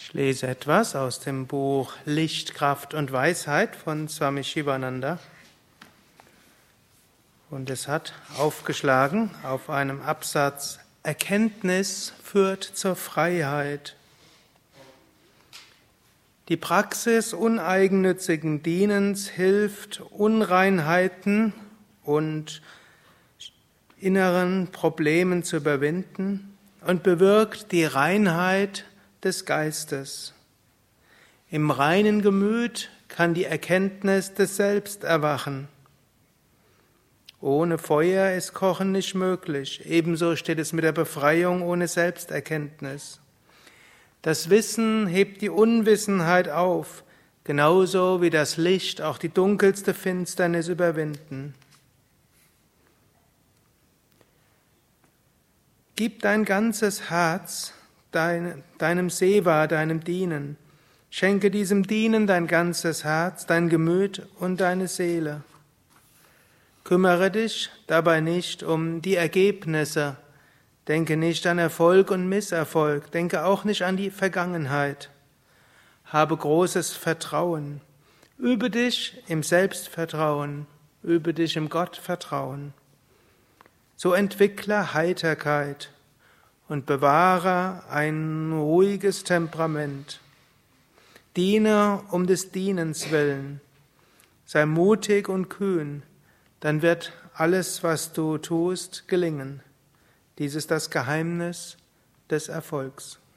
Ich lese etwas aus dem Buch Licht, Kraft und Weisheit von Swami Shivananda. Und es hat aufgeschlagen auf einem Absatz: Erkenntnis führt zur Freiheit. Die Praxis uneigennützigen Dienens hilft, Unreinheiten und inneren Problemen zu überwinden und bewirkt die Reinheit des Geistes. Im reinen Gemüt kann die Erkenntnis des Selbst erwachen. Ohne Feuer ist Kochen nicht möglich. Ebenso steht es mit der Befreiung ohne Selbsterkenntnis. Das Wissen hebt die Unwissenheit auf, genauso wie das Licht auch die dunkelste Finsternis überwinden. Gib dein ganzes Herz deinem Seva, deinem Dienen. Schenke diesem Dienen dein ganzes Herz, dein Gemüt und deine Seele. Kümmere dich dabei nicht um die Ergebnisse. Denke nicht an Erfolg und Misserfolg. Denke auch nicht an die Vergangenheit. Habe großes Vertrauen. Übe dich im Selbstvertrauen. Übe dich im Gottvertrauen. So entwickle Heiterkeit und bewahre ein ruhiges Temperament. Diene um des Dienens willen. Sei mutig und kühn, dann wird alles, was du tust, gelingen. Dies ist das Geheimnis des Erfolgs.